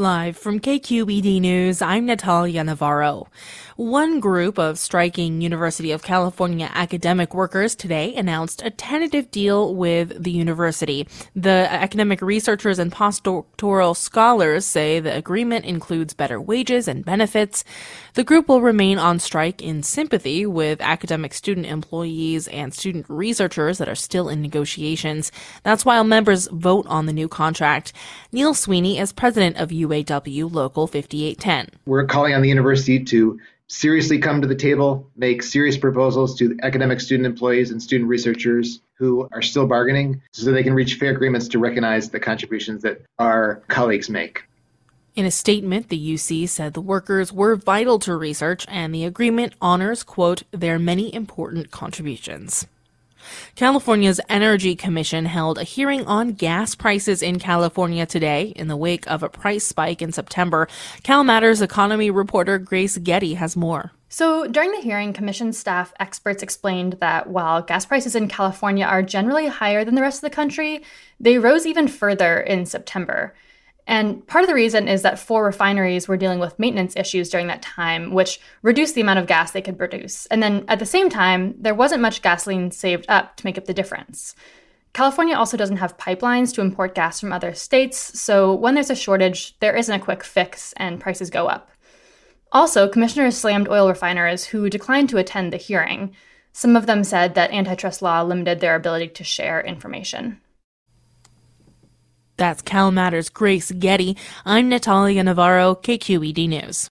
Live from KQED News, I'm Natalia Navarro. One group of striking University of California academic workers today announced a tentative deal with the university. The academic researchers and postdoctoral scholars say the agreement includes better wages and benefits. The group will remain on strike in sympathy with academic student employees and student researchers that are still in negotiations. That's while members vote on the new contract. Neil Sweeney is president of UAW Local 5810. We're calling on the university to seriously come to the table, make serious proposals to academic student employees and student researchers who are still bargaining so they can reach fair agreements to recognize the contributions that our colleagues make. In a statement, the UC said the workers were vital to research and the agreement honors, quote, their many important contributions. California's Energy Commission held a hearing on gas prices in California today in the wake of a price spike in September. CalMatters economy reporter Grace Getty has more. So during the hearing, Commission staff experts explained that while gas prices in California are generally higher than the rest of the country, they rose even further in September. And part of the reason is that 4 refineries were dealing with maintenance issues during that time, which reduced the amount of gas they could produce. And then at the same time, there wasn't much gasoline saved up to make up the difference. California also doesn't have pipelines to import gas from other states, so when there's a shortage, there isn't a quick fix and prices go up. Also, commissioners slammed oil refiners who declined to attend the hearing. Some of them said that antitrust law limited their ability to share information. That's CalMatters' Grace Getty. I'm Natalia Navarro, KQED News.